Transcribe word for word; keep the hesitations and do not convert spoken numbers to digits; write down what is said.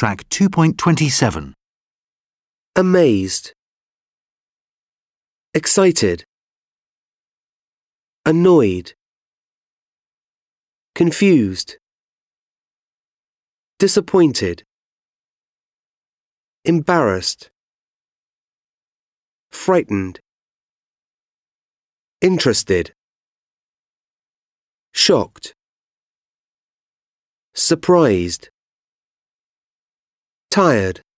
Track two point two seven. Amazed. Excited. Annoyed. Confused. Disappointed. Embarrassed. Frightened. Interested. Shocked. Surprised. Tired.